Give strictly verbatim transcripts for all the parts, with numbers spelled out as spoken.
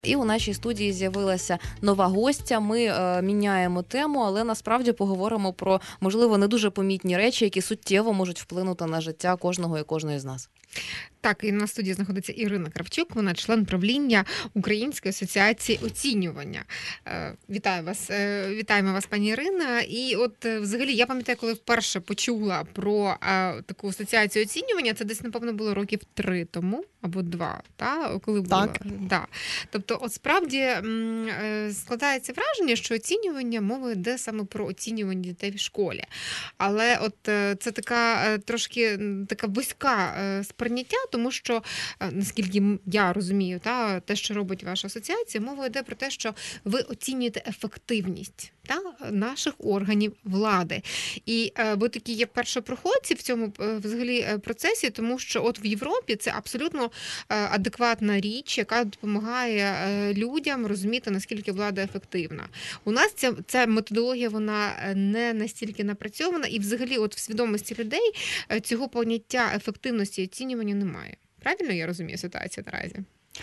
І у нашій студії з'явилася нова гостя. Ми е, міняємо тему, але насправді поговоримо про, можливо, не дуже помітні речі, які суттєво можуть вплинути на життя кожного і кожної з нас. Так, і на студії знаходиться Ірина Кравчук, вона член правління Української асоціації оцінювання. Вітаю вас, вітаємо вас, пані Ірина. І от взагалі, я пам'ятаю, коли вперше почула про таку асоціацію оцінювання, це десь, напевно, було років три тому, або два, та? Коли було. Так. Да. Тобто, от справді складається враження, що оцінювання, мова йде саме про оцінювання дітей в школі. Але от це така трошки така вузька сприйняття, тому що, наскільки я розумію, та, те, що робить ваша асоціація, мова йде про те, що ви оцінюєте ефективність та, наших органів влади. І ви такі є першопроходці в цьому взагалі процесі, тому що от в Європі це абсолютно адекватна річ, яка допомагає людям розуміти, наскільки влада ефективна. У нас ця, ця методологія, вона не настільки напрацьована, і взагалі от в свідомості людей цього поняття ефективності і оцінювання немає. Правильно я розумію ситуацію наразі?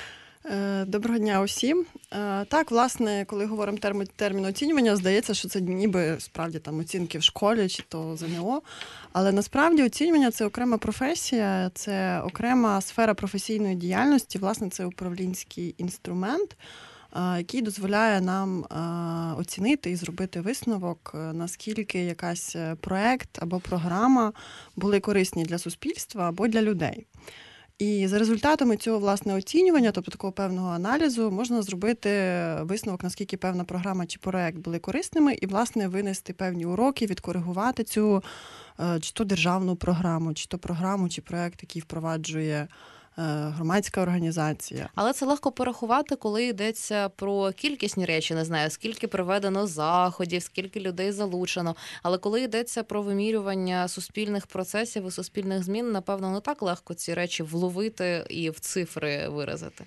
Доброго дня усім. Так, власне, коли говоримо термін, термін оцінювання, здається, що це ніби справді там оцінки в школі чи то ЗНО, але насправді оцінювання – це окрема професія, це окрема сфера професійної діяльності, власне, це управлінський інструмент, який дозволяє нам оцінити і зробити висновок, наскільки якась проект або програма були корисні для суспільства або для людей. І за результатами цього, власне, оцінювання, тобто такого певного аналізу, можна зробити висновок, наскільки певна програма чи проект були корисними, і, власне, винести певні уроки, відкоригувати цю чи то державну програму, чи то програму, чи проект, який впроваджує громадська організація. Але це легко порахувати, коли йдеться про кількісні речі, не знаю, скільки проведено заходів, скільки людей залучено. Але коли йдеться про вимірювання суспільних процесів і суспільних змін, напевно, не так легко ці речі вловити і в цифри виразити.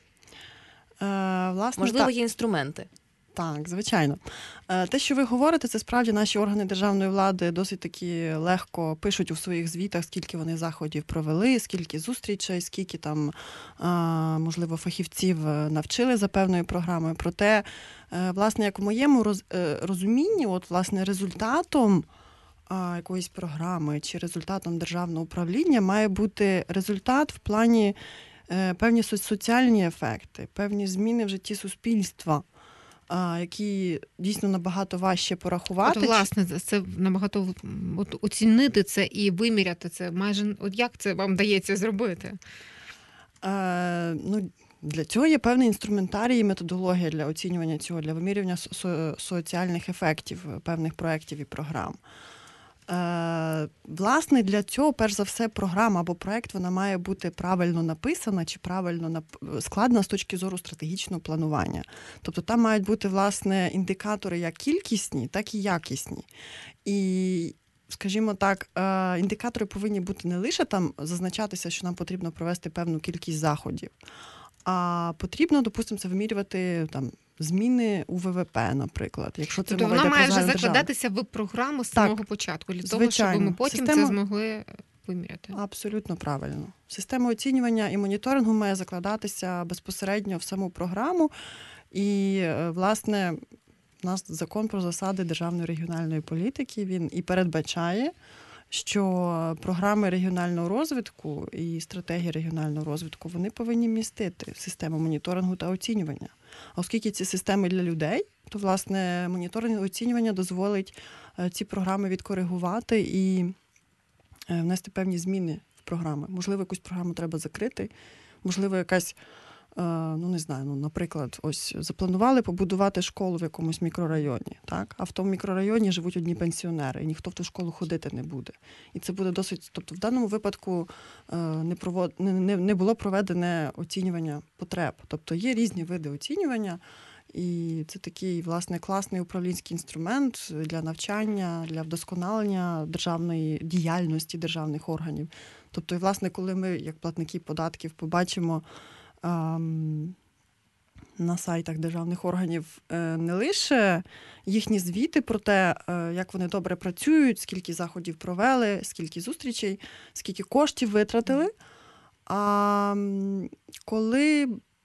Е, власне, Можливо, так. є інструменти. Так, звичайно. Те, що ви говорите, це справді наші органи державної влади досить таки легко пишуть у своїх звітах, скільки вони заходів провели, скільки зустрічей, скільки там, можливо, фахівців навчили за певною програмою. Проте, власне, як у моєму розумінні, от, власне, результатом якоїсь програми чи результатом державного управління має бути результат в плані певні соціальні ефекти, певні зміни в житті суспільства, які дійсно набагато важче порахувати. От, власне, це набагато от, оцінити це і виміряти це. Майже, от як це вам вдається зробити? Е, ну, для цього є певний інструментарій і методологія для оцінювання цього, для вимірювання со- соціальних ефектів певних проєктів і програм. Е, власне, для цього, перш за все, програма або проєкт, вона має бути правильно написана чи правильно складена з точки зору стратегічного планування. Тобто там мають бути, власне, індикатори як кількісні, так і якісні. І, скажімо так, е, індикатори повинні бути не лише там зазначатися, що нам потрібно провести певну кількість заходів, а потрібно, допустимо, це вимірювати там зміни у ВВП, наприклад. Якщо це тобто мова вона йде має про вже загальну закладатися в програму з Так, самого початку, для звичайно. того, щоб ми потім Система... це змогли виміряти. Абсолютно правильно. Система оцінювання і моніторингу має закладатися безпосередньо в саму програму. І, власне, у нас закон про засади державної регіональної політики, він і передбачає, що програми регіонального розвитку і стратегії регіонального розвитку, вони повинні містити систему моніторингу та оцінювання. А оскільки ці системи для людей, то, власне, моніторинг і оцінювання дозволить ці програми відкоригувати і внести певні зміни в програми. Можливо, якусь програму треба закрити, можливо, якась, ну не знаю, ну, наприклад, ось запланували побудувати школу в якомусь мікрорайоні, так? А в тому мікрорайоні живуть одні пенсіонери, і ніхто в ту школу ходити не буде. І це буде досить, тобто в даному випадку не, провод... не, не було проведене оцінювання потреб. Тобто є різні види оцінювання, і це такий, власне, класний управлінський інструмент для навчання, для вдосконалення державної діяльності державних органів. Тобто, і, власне, коли ми, як платники податків, побачимо ем, на сайтах державних органів не лише їхні звіти про те, як вони добре працюють, скільки заходів провели, скільки зустрічей, скільки коштів витратили, а коли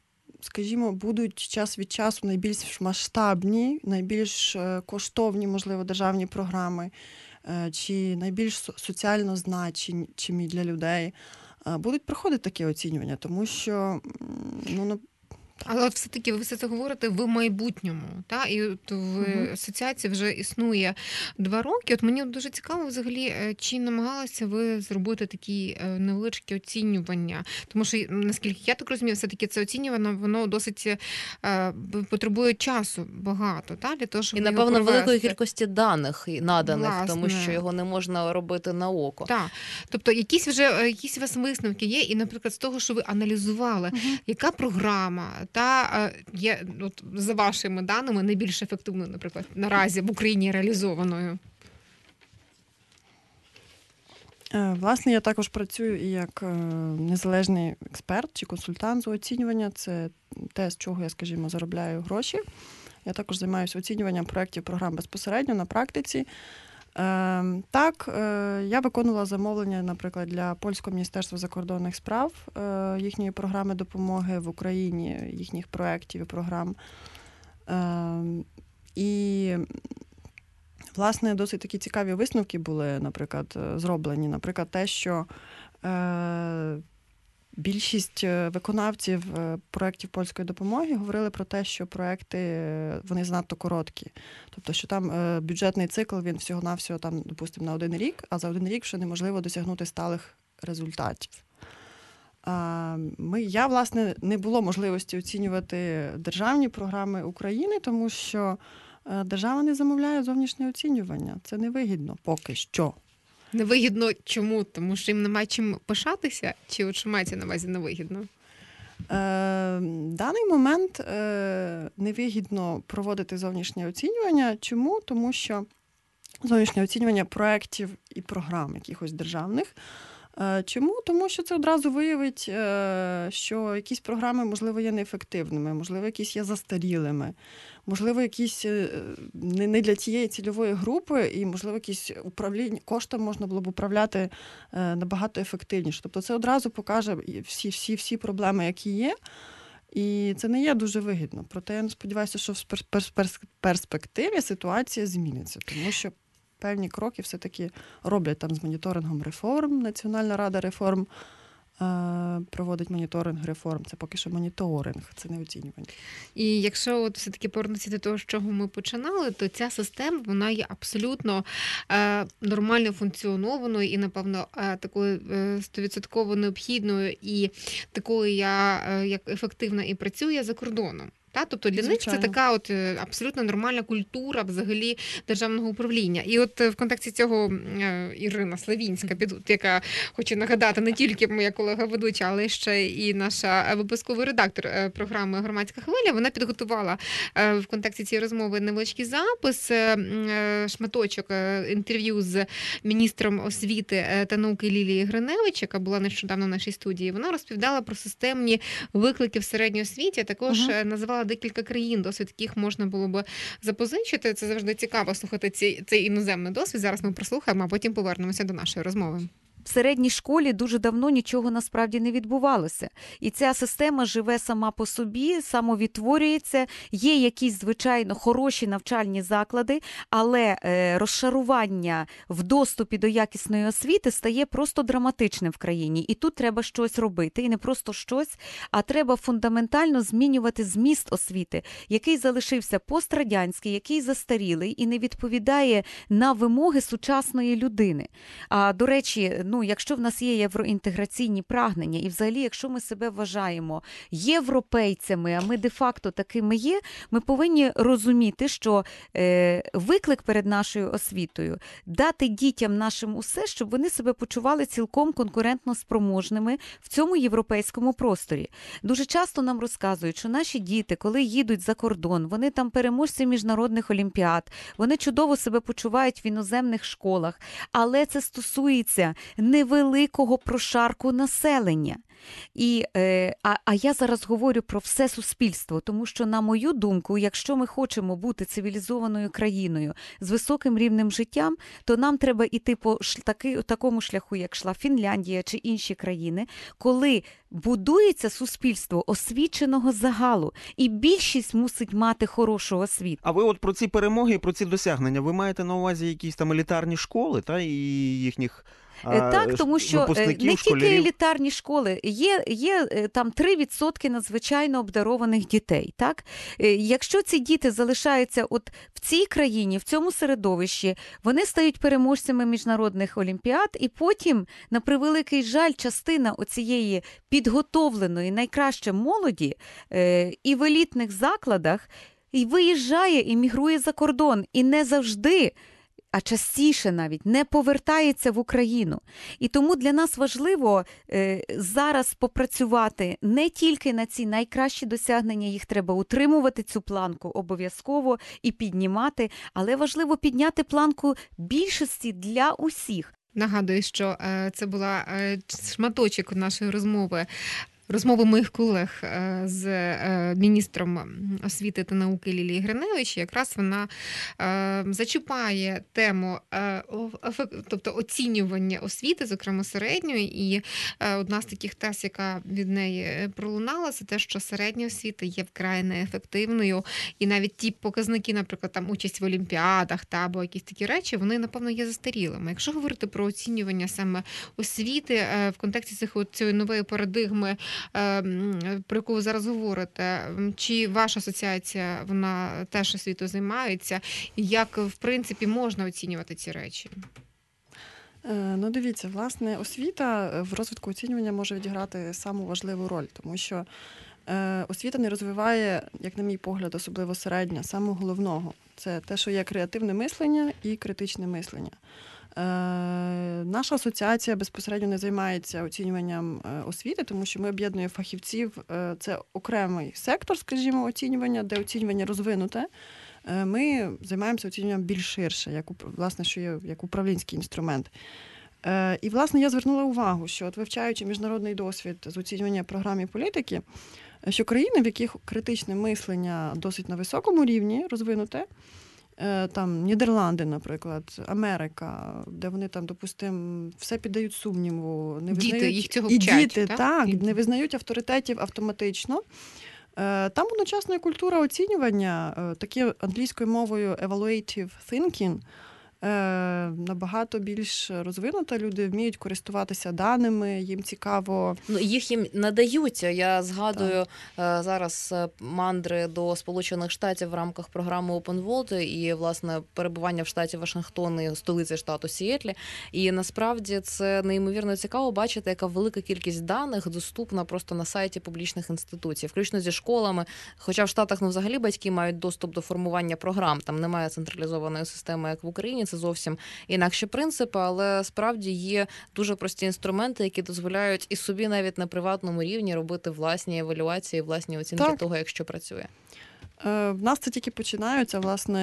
скажімо, будуть час від часу найбільш масштабні, найбільш е, коштовні, можливо, державні програми, е, чи найбільш со- соціально значимі для людей, е, будуть проходити таке оцінювання, тому що м, ну, на- Але от все-таки ви все це говорите в майбутньому, та? І от в Мгм. асоціації вже існує два роки. От мені дуже цікаво взагалі, е, чи намагалися ви зробити такі е, невеличкі оцінювання? Тому що, м, наскільки я так розумію, все-таки це оцінювання, воно досить е, б- потребує часу багато, та? Для того, щоб І, його напевно, великої провести. кількості даних і наданих, тому Власне. що його не можна робити на око. Так, тобто якісь вже е, якісь у вас висновки є, і, наприклад, з того, що ви аналізували, яка програма та е, є, от, за вашими даними, найбільш ефективною, наприклад, наразі в Україні реалізованою? Е, Власне, я також працюю і як е, незалежний експерт чи консультант з оцінювання. Це те, з чого я, скажімо, заробляю гроші. Я також займаюся оцінюванням проєктів програм безпосередньо на практиці. Е, Так, е, я виконувала замовлення, наприклад, для Польського міністерства закордонних справ, е, їхньої програми допомоги в Україні, їхніх проєктів і програм. Е, І власне, досить такі цікаві висновки були, наприклад, е, зроблені. Наприклад, те, що е, більшість е, виконавців е, проєктів польської допомоги говорили про те, що проєкти е, вони занадто короткі. Тобто, що там е, бюджетний цикл, він всього-навсього, там, допустимо, на один рік, а за один рік ще неможливо досягнути сталих результатів. А, Ми, я, власне, не було можливості оцінювати державні програми України, тому що е, держава не замовляє зовнішнє оцінювання. Це невигідно поки що. Невигідно чому? Тому що їм немає чим пишатися? Чи от що мається на увазі невигідно? Е, В даний момент е, невигідно проводити зовнішнє оцінювання. Чому? Тому що зовнішнє оцінювання проєктів і програм якихось державних. Е, Чому? Тому що це одразу виявить, е, що якісь програми, можливо, є неефективними, можливо, якісь є застарілими, можливо, якісь е, не не для тієї цільової групи, і, можливо, якісь управління коштом можна було б управляти е, набагато ефективніше. Тобто це одразу покаже всі, всі, всі проблеми, які є, і це не є дуже вигідно. Проте я сподіваюся, що в пер- пер- пер- перспективі ситуація зміниться, тому що певні кроки все-таки роблять там з моніторингом реформ. Національна рада реформ е, проводить моніторинг реформ. Це поки що моніторинг, це не оцінювання. І якщо от все-таки повернутися до того, з чого ми починали, то ця система, вона є абсолютно е, нормально функціонованою і, напевно, е, такою е, стовідсотково необхідною і такою, я, е, як ефективна і працює за кордоном. Та? Тобто для них Звичайно. це така от е, абсолютно нормальна культура взагалі державного управління. І от е, в контексті цього е, Ірина Славінська, під- яка, хочу нагадати, не тільки моя колега-ведуча, але ще і наша випусковий редактор е, програми «Громадська хвиля», вона підготувала е, в контексті цієї розмови невеличкий запис, е, м, е, шматочок е, інтерв'ю з міністром освіти е, та науки Лілією Гриневич, яка була нещодавно в нашій студії. Вона розповідала про системні виклики в середньої освіті, а також Мгм. е, називала декілька країн, досвід яких можна було би запозичити. Це завжди цікаво слухати цей, цей іноземний досвід. Зараз ми прослухаємо, а потім повернемося до нашої розмови. В середній школі дуже давно нічого насправді не відбувалося. І ця система живе сама по собі, самовідтворюється. Є якісь, звичайно, хороші навчальні заклади, але е, розшарування в доступі до якісної освіти стає просто драматичним в країні. І тут треба щось робити. І не просто щось, а треба фундаментально змінювати зміст освіти, який залишився пострадянський, який застарілий і не відповідає на вимоги сучасної людини. А, до речі, ну, якщо в нас є євроінтеграційні прагнення, і взагалі, якщо ми себе вважаємо європейцями, а ми де-факто такими є, ми повинні розуміти, що е, виклик перед нашою освітою – дати дітям нашим усе, щоб вони себе почували цілком конкурентно спроможними в цьому європейському просторі. Дуже часто нам розказують, що наші діти, коли їдуть за кордон, вони там переможці міжнародних олімпіад, вони чудово себе почувають в іноземних школах, але це стосується невеликого прошарку населення. І, е, а, а я зараз говорю про все суспільство, тому що, на мою думку, якщо ми хочемо бути цивілізованою країною з високим рівнем життя, то нам треба йти по ш, таки, такому шляху, як йшла Фінляндія чи інші країни, коли будується суспільство освіченого загалу, і більшість мусить мати хорошу освіту. А ви от про ці перемоги і про ці досягнення, ви маєте на увазі якісь там елітарні школи, та, і їхніх Е, Так, тому що е, випускників, не тільки школярів? елітарні школи, є, є е, там три відсотки надзвичайно обдарованих дітей. Так? Е, Якщо ці діти залишаються от в цій країні, в цьому середовищі, вони стають переможцями міжнародних олімпіад, і потім, на превеликий жаль, частина оцієї підготовленої найкраще молоді е, і в елітних закладах і виїжджає, і мігрує за кордон, і не завжди, а частіше навіть, не повертається в Україну. І тому для нас важливо е, зараз попрацювати не тільки на ці найкращі досягнення, їх треба утримувати, цю планку обов'язково і піднімати, але важливо підняти планку більшості для усіх. Нагадую, що е, це була е, шматочок нашої розмови. Розмови моїх колег е, з е, міністром освіти та науки Лілією Гриневич, якраз вона е, зачіпає тему е, ефек- тобто оцінювання освіти, зокрема середньої, і е, одна з таких тез, яка від неї пролунала, це те, що середня освіта є вкрай неефективною, і навіть ті показники, наприклад, там участь в олімпіадах та або якісь такі речі, вони, напевно, є застарілими. Якщо говорити про оцінювання саме освіти е, в контексті цих цієї нової парадигми, про яку ви зараз говорите, чи ваша асоціація, вона теж освітою займається, і як, в принципі, можна оцінювати ці речі? Ну, дивіться, власне, освіта в розвитку оцінювання може відіграти саму важливу роль, тому що освіта не розвиває, як на мій погляд, особливо середня, самого головного. Це те, що є креативне мислення і критичне мислення. Наша асоціація безпосередньо не займається оцінюванням освіти, тому що ми об'єднуємо фахівців. Це окремий сектор, скажімо, оцінювання, де оцінювання розвинуте. Ми займаємося оцінюванням більш ширше, як, власне, що є як управлінський інструмент. І, власне, я звернула увагу, що от вивчаючи міжнародний досвід з оцінювання програм і політики, що країни, в яких критичне мислення досить на високому рівні розвинуте, там Нідерланди, наприклад, Америка, де вони там, допустимо, все піддають сумніву, не визнають, діти їх цього і вчать, діти, так? так, І... не визнають авторитетів автоматично. Там одночасно є культура оцінювання, таке англійською мовою evaluative thinking, набагато більш розвинута. Люди вміють користуватися даними, їм цікаво. Ну, їх їм надають. Я згадую так. зараз мандри до Сполучених Штатів в рамках програми Open World і, власне, перебування в штаті Вашингтон і столиці штату Сіетлі. І насправді це неймовірно цікаво бачити, яка велика кількість даних доступна просто на сайті публічних інституцій, включно зі школами. Хоча в Штатах, ну, взагалі батьки мають доступ до формування програм. Там немає централізованої системи, як в Україні. Це зовсім інакші принципи, але справді є дуже прості інструменти, які дозволяють і собі навіть на приватному рівні робити власні евалюації, власні оцінки так. того, як що працює. В нас це тільки починаються, власне,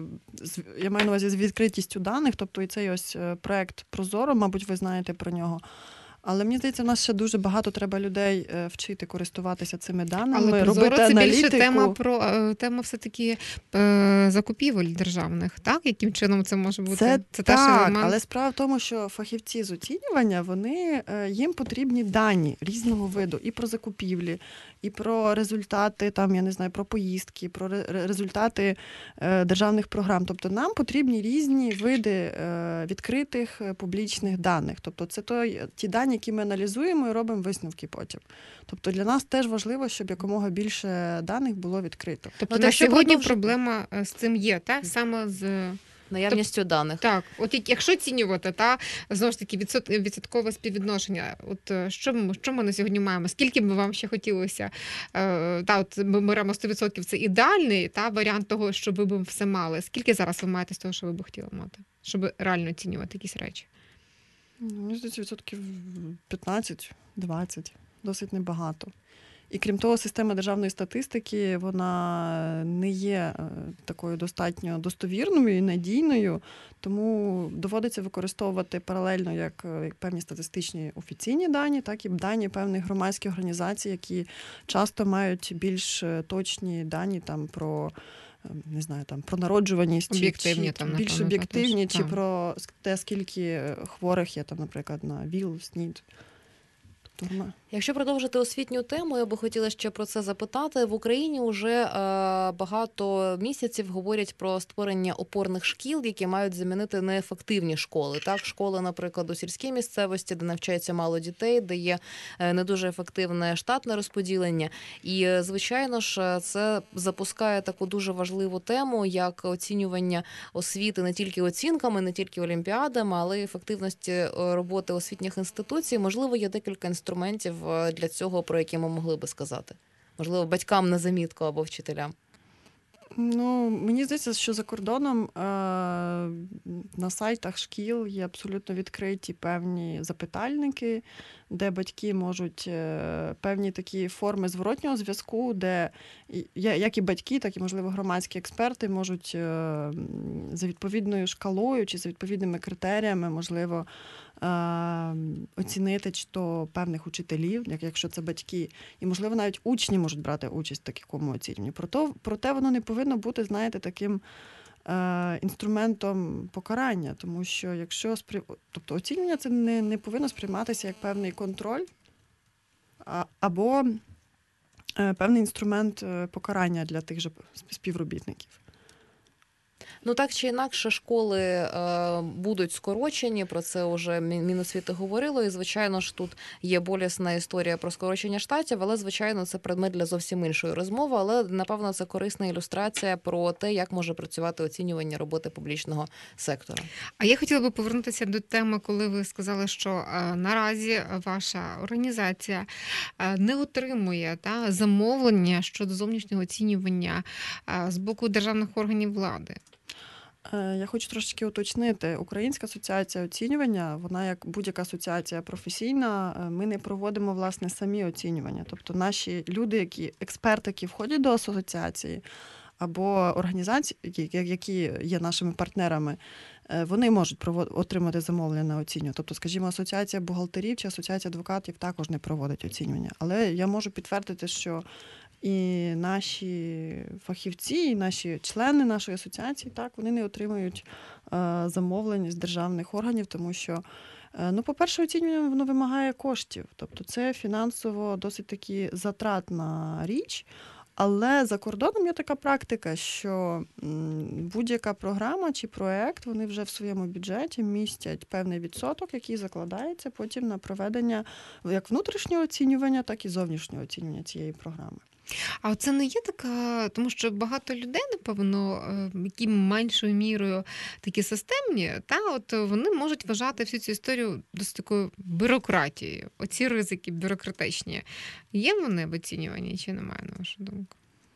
я маю на увазі з відкритістю даних, тобто і цей ось проект Прозоро, мабуть, ви знаєте про нього. Але мені здається, в нас ще дуже багато треба людей вчити користуватися цими даними, Але робити це аналітику. Більше тема про тема все-таки закупівель державних, так? Яким чином це може бути? Це, це так, елемент... але справа в тому, що фахівці з оцінювання, вони, їм потрібні дані різного виду і про закупівлі, і про результати, там, я не знаю, про поїздки, про результати державних програм. Тобто нам потрібні різні види відкритих публічних даних. Тобто це той, ті дані, які ми аналізуємо і робимо висновки потім. Тобто для нас теж важливо, щоб якомога більше даних було відкрито. Тобто ну, на сьогодні продовжити... проблема з цим є, так? Саме з... наявністю Тоб... даних. Так, от якщо оцінювати, та, знову ж таки, відсоткове співвідношення, от що ми, що ми на сьогодні маємо? Скільки б вам ще хотілося? Е, та, от ми беремо сто відсотків, це ідеальний та, варіант того, щоб ви б все мали. Скільки зараз ви маєте з того, що ви б хотіли мати? Щоб реально оцінювати якісь речі? Мені здається, відсотків п'ятнадцять-двадцять. Досить небагато. І крім того, система державної статистики, вона не є е, такою достатньо достовірною і надійною, тому доводиться використовувати паралельно як, е, як певні статистичні офіційні дані, так і дані певних громадських організацій, які часто мають більш е, точні дані там про е, не знаю, там про народжуваність, чи- Об'єктивні чи, там, більш напевно, об'єктивні, також. чи Так. про те, скільки хворих є там, наприклад, на ВІЛ, СНІД. Тобто, нема. Якщо продовжити освітню тему, я би хотіла ще про це запитати. В Україні вже е, багато місяців говорять про створення опорних шкіл, які мають замінити неефективні школи. Так, школи, наприклад, у сільській місцевості, де навчається мало дітей, де є е, не дуже ефективне штатне розподілення. І, е, звичайно ж, це запускає таку дуже важливу тему, як оцінювання освіти не тільки оцінками, не тільки олімпіадами, але й ефективності е, роботи освітніх інституцій. Можливо, є декілька інструментів е, для цього, про які ми могли би сказати. Можливо, батькам на замітку або вчителям. Ну, мені здається, що за кордоном е- на сайтах шкіл є абсолютно відкриті певні запитальники, де батьки можуть е- певні такі форми зворотнього зв'язку, де і- я- як і батьки, так і, можливо, громадські експерти можуть е- за відповідною шкалою чи за відповідними критеріями, можливо, е- оцінити чи то певних учителів, як якщо це батьки, і, можливо, навіть учні можуть брати участь в такому оцінюванні. Проте, проте воно не повинно бути, знаєте, таким е, інструментом покарання, тому що якщо сприй... тобто оцінювання це не, не повинно сприйматися як певний контроль а, або е, певний інструмент е, покарання для тих же співробітників. Ну, так чи інакше, школи е, будуть скорочені, про це вже Мі- Міносвіти говорило, і, звичайно ж, тут є болісна історія про скорочення штатів, але, звичайно, це предмет для зовсім іншої розмови, але, напевно, це корисна ілюстрація про те, як може працювати оцінювання роботи публічного сектора. А я хотіла би повернутися до теми, коли ви сказали, що е, наразі ваша організація е, не отримує та, замовлення щодо зовнішнього оцінювання е, з боку державних органів влади. Е, Я хочу трошечки уточнити. Українська асоціація оцінювання, вона як будь-яка асоціація професійна, е, ми не проводимо, власне, самі оцінювання. Тобто наші люди, які експерти, які входять до асоціації, або організації, які- які є нашими партнерами, е, вони можуть провод- отримати замовлення на оцінювання. Тобто, скажімо, асоціація бухгалтерів чи асоціація адвокатів також не проводить оцінювання. Але я можу підтвердити, що і наші фахівці, і наші члени нашої асоціації, так, вони не отримують е, замовлень з державних органів, тому що, е, ну, по-перше, оцінювання воно вимагає коштів. Тобто це фінансово досить таки затратна річ. Але за кордоном є така практика, що м, будь-яка програма чи проект, вони вже в своєму бюджеті містять певний відсоток, який закладається потім на проведення як внутрішнього оцінювання, так і зовнішнього оцінювання цієї програми. А це не є така, тому що багато людей, напевно, е, які меншою мірою такі системні, та от вони можуть вважати всю цю історію досить такою бюрократією. Оці ризики бюрократичні. Є вони в оцінюванні чи немає, на вашу думку?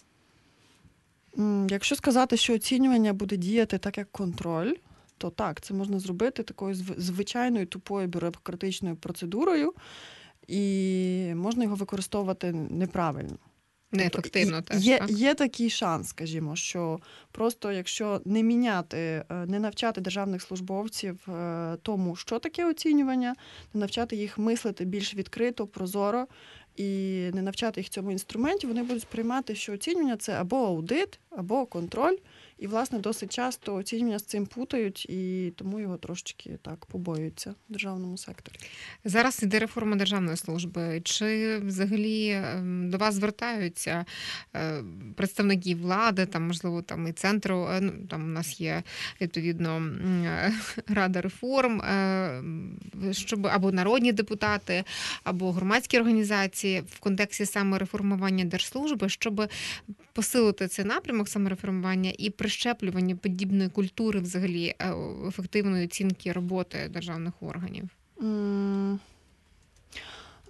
М, Якщо сказати, що оцінювання буде діяти так, як контроль, то так, це можна зробити такою зв- звичайною тупою бюрократичною процедурою, і можна його використовувати неправильно. Неефективно Тобто, теж, є, так? є такий шанс, скажімо, що просто якщо не міняти, е, не навчати державних службовців е, тому, що таке оцінювання, не навчати їх мислити більш відкрито, прозоро і не навчати їх цьому інструменті, вони будуть сприймати, що оцінювання – це або аудит, або контроль. І, власне, досить часто оцінювання з цим путають, і тому його трошечки так побоюються в державному секторі. Зараз іде реформа державної служби. Чи взагалі ем, до вас звертаються е, представники влади, там, можливо, там і центру, е, ну, там у нас є, відповідно, м, е, Рада реформ, е, щоб або народні депутати, або громадські організації в контексті саме реформування держслужби, щоб посилити цей напрямок саме реформування і прищеплювання подібної культури взагалі е, ефективної оцінки роботи державних органів? М,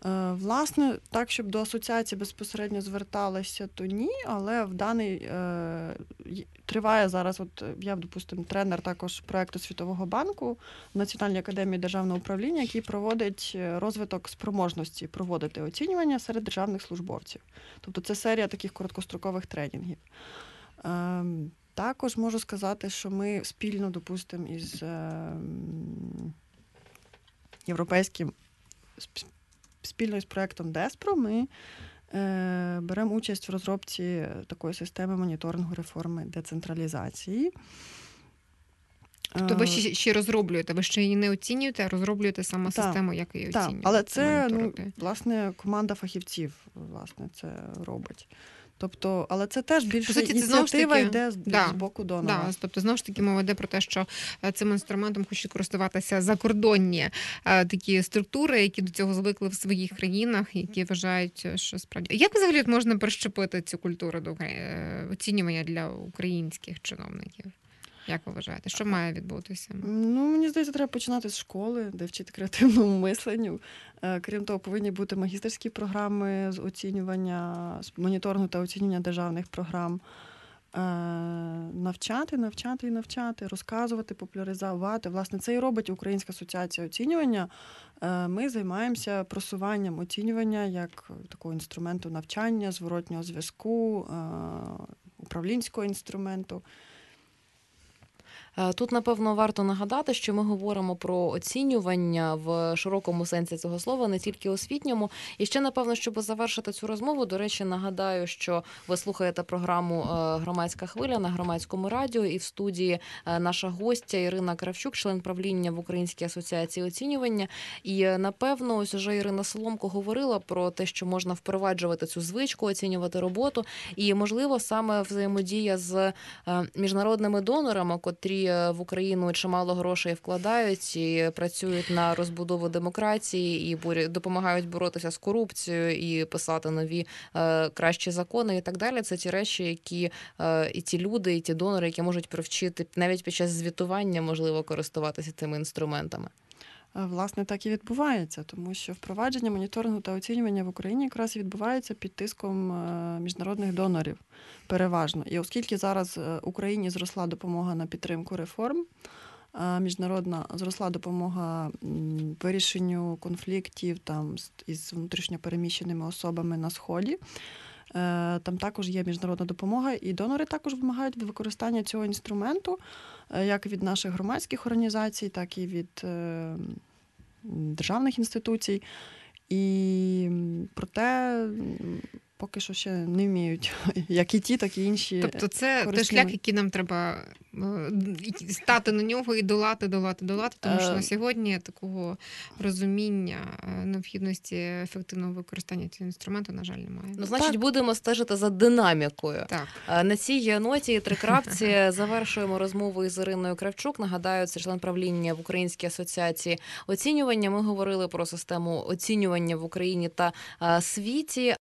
Е, Власне, так, щоб до асоціації безпосередньо зверталися, то ні, але в даний е, й- триває зараз, от е, я, допустимо, тренер також проекту Світового банку в Національній академії державного управління, який проводить е, розвиток спроможності проводити оцінювання серед державних службовців. Тобто це серія таких короткострокових тренінгів. Е, Також можу сказати, що ми спільно, допустимо, із е, м, європейським сп- спільно із проектом Деспро ми е, беремо участь в розробці такої системи моніторингу реформи децентралізації. Тобто ви Е, ще, ще розроблюєте, ви ще її не оцінюєте, а розроблюєте саме Так, систему, як її Так, оцінюєте. але це, ну, моніторити. власне, команда фахівців, власне, це робить. Тобто, але це теж більше суті, це знову ж ініціатива таки- йде з, да, з боку донора. Да, тобто, знову ж таки, мова йде про те, що е, цим інструментом хочуть користуватися закордонні е, такі структури, які до цього звикли в своїх країнах, які вважають, що справді. Як взагалі от можна прищепити цю культуру до Украї- е, оцінювання для українських чиновників? Як ви вважаєте, що має відбутися? Ну, мені здається, треба починати з школи, де вчити креативному мисленню. Е, Крім того, повинні бути магістерські програми з оцінювання, з моніторингу та оцінювання державних програм. Е, Навчати, навчати і навчати, розказувати, популяризувати. Власне, це і робить Українська асоціація оцінювання. Е, Ми займаємося просуванням оцінювання як такого інструменту навчання, зворотнього зв'язку, е, управлінського інструменту. Е, Тут, напевно, варто нагадати, що ми говоримо про оцінювання в широкому сенсі цього слова, не тільки освітньому. І ще, напевно, щоб завершити цю розмову, до речі, нагадаю, що ви слухаєте програму е, «Громадська хвиля» на Громадському радіо, і в студії е, наша гостя Ірина Кравчук, член правління в Українській асоціації оцінювання. І, е, напевно, ось уже Ірина Соломко говорила про те, що можна впроваджувати цю звичку, оцінювати роботу. І, можливо, саме взаємодія з е, міжнародними донорами, котрі в Україну чимало грошей вкладають і працюють на розбудову демократії, і борі- допомагають боротися з корупцією, і писати нові е, кращі закони і так далі. Це ті речі, які е, і ті люди, і ті донори, які можуть привчити навіть під час звітування, можливо, користуватися цими інструментами. Е, Власне, так і відбувається, тому що впровадження моніторингу та оцінювання в Україні якраз і відбувається під тиском е, міжнародних донорів переважно. І оскільки зараз е, Україні зросла допомога на підтримку реформ, е, міжнародна зросла допомога м, вирішенню конфліктів там з- із внутрішньопереміщеними особами на Сході, Е, там також є міжнародна допомога, і донори також вимагають використання цього інструменту, е, як від наших громадських організацій, так і від е, державних інституцій. І м, проте м, поки що ще не вміють, як і ті, так і інші. Тобто це той корисними. шлях, який нам треба е, і стати на нього і долати, долати, долати, тому що Е. на сьогодні такого розуміння е, необхідності ефективного використання цього інструменту, на жаль, немає. Ну, значить, Так. будемо стежити за динамікою. Так. Е, На цій ноті трикрапці завершуємо розмову із Іриною Кравчук. Нагадаю, це член правління в Українській асоціації оцінювання. Ми говорили про систему оцінювання в Україні та е, світі.